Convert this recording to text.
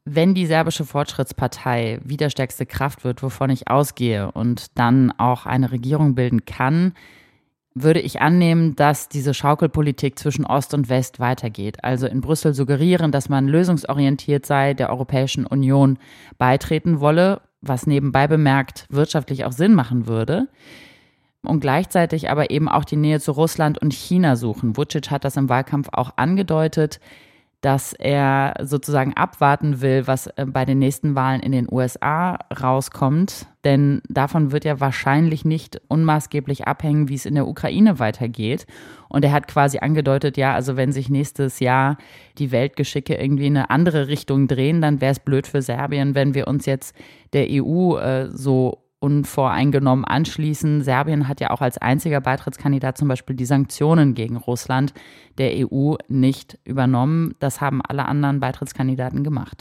Wenn die serbische Fortschrittspartei wieder stärkste Kraft wird, wovon ich ausgehe, und dann auch eine Regierung bilden kann, würde ich annehmen, dass diese Schaukelpolitik zwischen Ost und West weitergeht. Also in Brüssel suggerieren, dass man lösungsorientiert sei, der Europäischen Union beitreten wolle, was nebenbei bemerkt wirtschaftlich auch Sinn machen würde. Und gleichzeitig aber eben auch die Nähe zu Russland und China suchen. Vučić hat das im Wahlkampf auch angedeutet, dass er sozusagen abwarten will, was bei den nächsten Wahlen in den USA rauskommt. Denn davon wird ja wahrscheinlich nicht unmaßgeblich abhängen, wie es in der Ukraine weitergeht. Und er hat quasi angedeutet, ja, also wenn sich nächstes Jahr die Weltgeschicke irgendwie in eine andere Richtung drehen, dann wäre es blöd für Serbien, wenn wir uns jetzt der EU so unvoreingenommen anschließen. Serbien hat ja auch als einziger Beitrittskandidat zum Beispiel die Sanktionen gegen Russland der EU nicht übernommen. Das haben alle anderen Beitrittskandidaten gemacht.